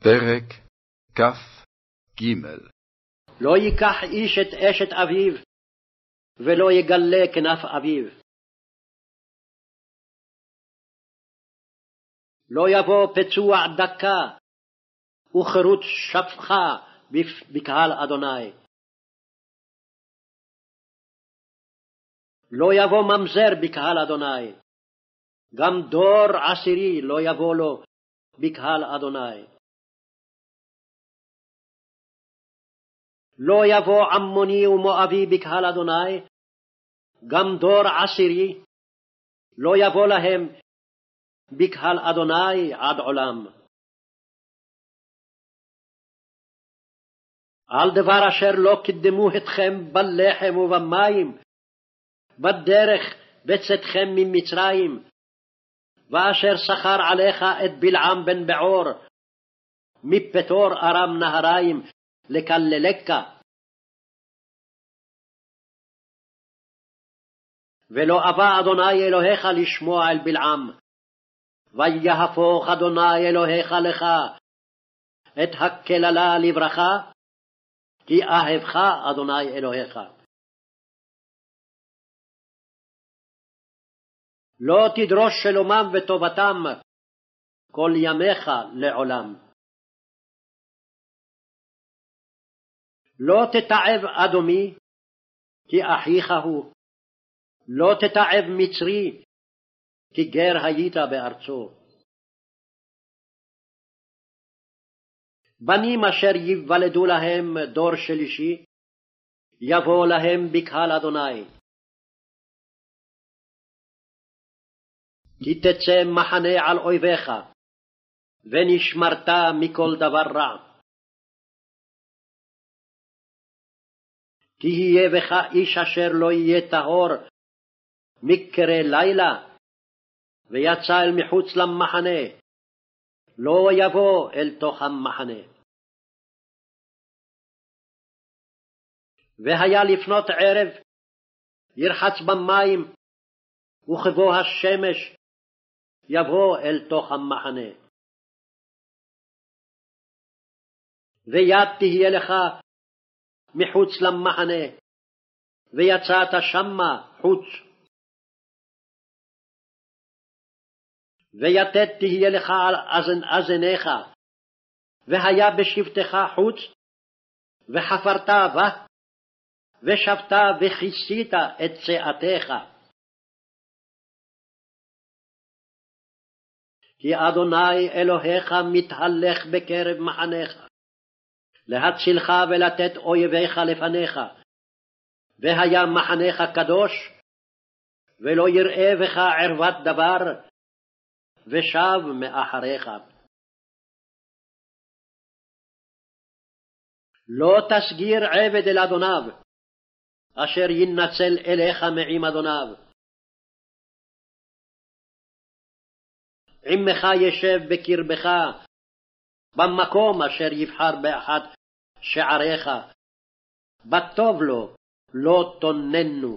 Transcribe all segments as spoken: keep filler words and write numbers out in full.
פרק כ"ג. לא ייקח איש את אשת אביו, ולא יגלה כנף אביו. לא יבוא פצוע דקה, וחירות שפחה בקהל אדוני. לא יבוא ממזר בקהל אדוני, גם דור עשירי לא יבוא לו בקהל אדוני. לא יבוא עמוני ומואבי בקהל אדוני, גם דור עשירי לא יבוא להם בקהל אדוני עד עולם. על דבר אשר לא קדמו אתכם בלחם ובמים, בדרך בצאתכם ממצרים, ואשר שכר עליך את בלעם בן בעור, מפתור ארם נהריים, לקללך. ולא אבא אדוני אלוהיך לשמוע אל בלעם, ויהפוך אדוני אלוהיך לך את הקללה לברכה, כי אהבך אדוני אלוהיך. לא תדרוש שלומם וטובתם כל ימיך לעולם. לא תתעב אדומי, כי אחיך הוא. לא תתעב מצרי, כי גר היית בארצו. בנים אשר ייוולדו להם דור שלישי, יבוא להם בקהל אדוני. כי תצא מחנה על אויביך, ונשמרת מכל דבר רע. כי יהיה בך איש אשר לא יהיה טהור מקרה לילה, ויצא אל מחוץ למחנה, לא יבוא אל תוך המחנה. והיה לפנות ערב, ירחץ במים, וכבוא השמש יבוא אל תוך המחנה. ויד תהיה לך מחוץ למחנה, ויצאת שמה חוץ. ויתד תהיה לך על אזן אזניך, והיה בשבתך חוץ, וחפרת בה, ושבת וכיסית את צאתך. כי אדוני אלוהיך מתהלך בקרב מחניך, להצילך ולתת אויביך לפניך, והיה מחניך קדוש, ולא יראה בך ערוות דבר, ושב מאחריך. לא תסגיר עבד אל אדוניו, אשר ינצל אליך מעם אדוניו. עמך ישב בקרבך, במקום אשר יבחר באחד שעריך, בטוב לו לא תוננו.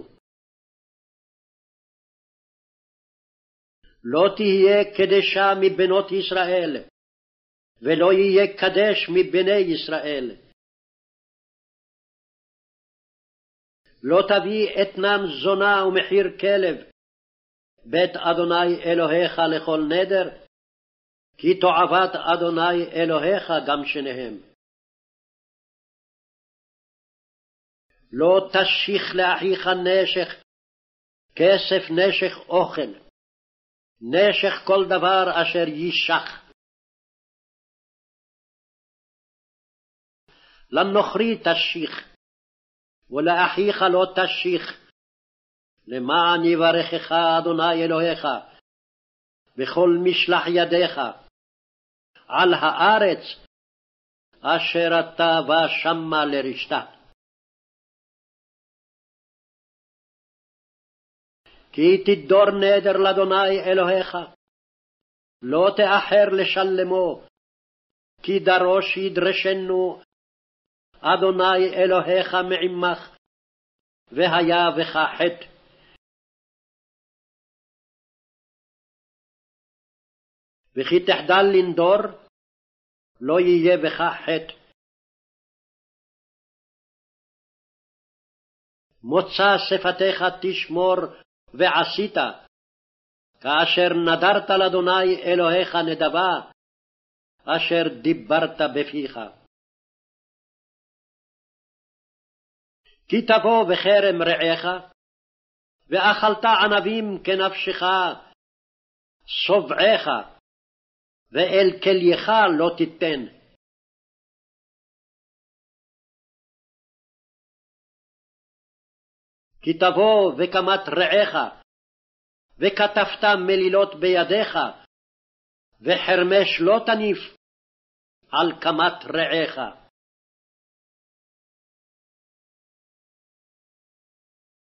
לא תהיה קדשה מבנות ישראל, ולא יהיה קדש מבני ישראל. לא תביא אתנן זונה ומחיר כלב, בית אדוני אלוהיך לכל נדר, כי תועבת אדוני אלוהיך גם שניהם. לא תשיך לאחיך נשך, כסף נשך אוכל, נשך כל דבר אשר יישך. לנוכרי תשיך, ולאחיך לא תשיך, למען יברכך אדוני אלוהיך בכל משלח ידיך על הארץ אשר אתה בא שמה לרשתה. כי תדור נדר לאדוני אלוהיך, לא תאחר לשלמו, כי דרוש ידרשנו אדוני אלוהיך מעמך, והיה בך חטא. וכי תחדל לנדור, לא יהיה בך חטא. מוצא שפתיך תשמור ועשית, כאשר נדרת לאדוני אלוהיך נדבה, אשר דיברת בפיך. כי תבוא בחרם רעך, ואכלת ענבים כנפשך, שובעך, ואל כלייך לא תיתן. כי תבוא וקמת רעך, וכתבת מלילות בידיך, וחרמש לא תניף על קמת רעך.